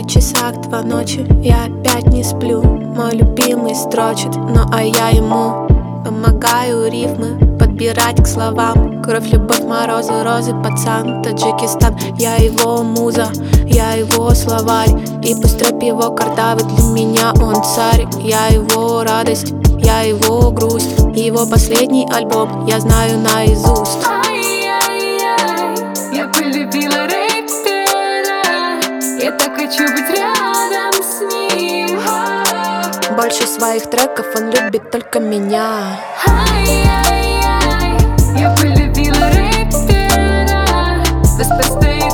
часах 2 ночи, я опять не сплю. Мой любимый строчит, ну а я ему помогаю рифмы подбирать к словам. Кровь, любовь, морозы, розы, пацан, Таджикистан. Я его муза, я его словарь, и пусть рэп его картавый, для меня он царь. Я его радость, я его грусть, его последний альбом я знаю наизусть. Я полюбила рэпера, я так хочу быть рядом с ним. Больше своих треков он любит только меня. Я полюбила рэпера, стоит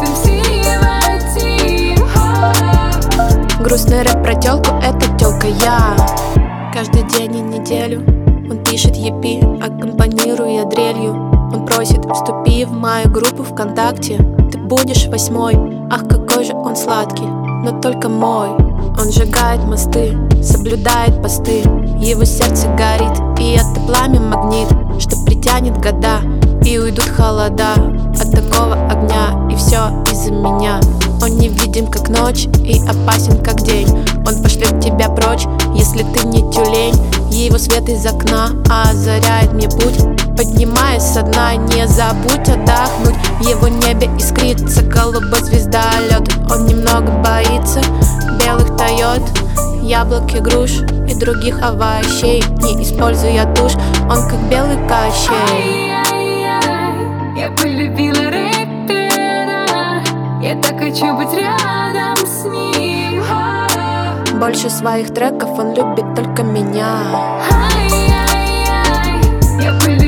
МС Грустный рэп про тёлку, это тёлка я. Каждый день и неделю он пишет EP, аккомпанируя дрелью. Он просит: вступи в мою группу ВКонтакте, ты будешь 8-й. Ах, какой же он сладкий, но только мой. Он сжигает мосты, соблюдает посты, его сердце горит, и это пламя магнит, что притянет года, и уйдут холода от такого огня. И все из-за меня. Он невидим как ночь и опасен как день. Он пошлет тебя прочь, если ты не тюлень. Его свет из окна озаряет мне путь, поднимаясь со дна. Не забудь отдохнуть, в его небе искрится голубой звездолет. Он немного боится белых Тойот, яблок и груш и других овощей. Не используя тушь, он как белый Кощей. Я полюбила рэпера, я так хочу быть рядом с ним. Больше своих треков он любит только меня. Я полюбила